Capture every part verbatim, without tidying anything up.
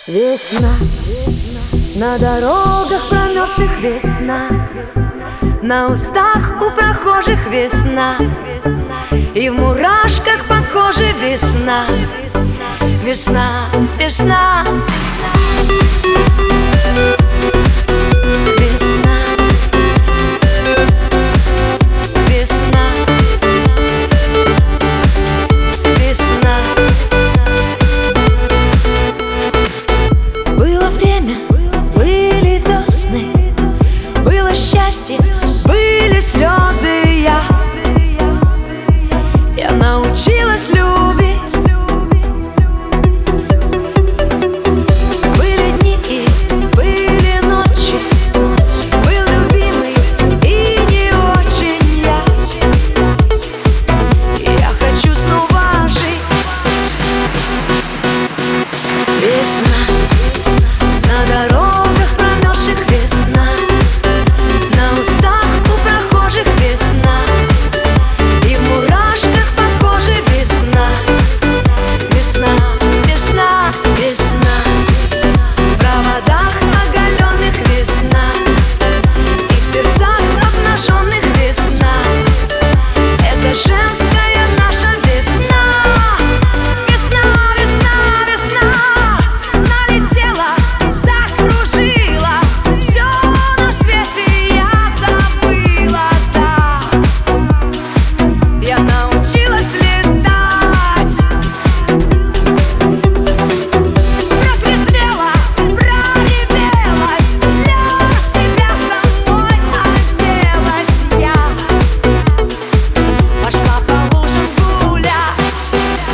Весна, на дорогах промерзших весна, на устах у прохожих весна, и в мурашках по коже весна. Весна, весна, весна, весна, весна. Было время, были весны, было счастье, были слезы. Я, я научилась любить. Были дни и были ночи, был любимый и не очень я. Я хочу снова жить. Весна, на дорогах промерзших весна, на устах у прохожих весна, и в мурашках по коже весна. Весна, весна, весна, в проводах оголенных весна, и в сердцах обнаженных весна. Это женская наша весна. Весна, весна, весна, налетела, закружила, все на свете я забыла, да. Я научилась летать, протрезвела, проревелась, для себя самой оделась я. Пошла по лужам гулять.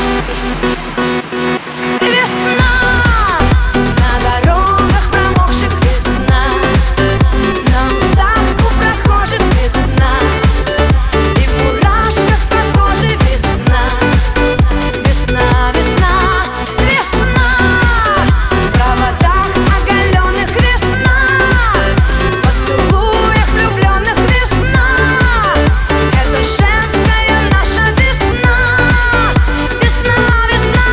Весна, на дорогах промокших весна, на устах у прохожих весна, и в мурашках по коже весна. Весна, весна, весна, в проводах оголенных весна, в поцелуях влюбленных весна. Это женская наша весна. Весна, весна.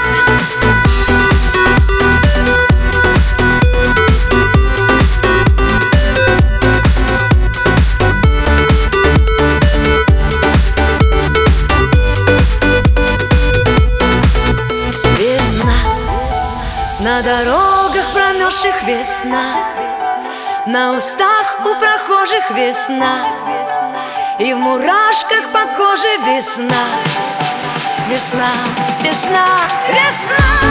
Весна, на дорогах промерзших весна, на устах у прохожих весна, и в мурашках по коже весна. Весна, весна, весна.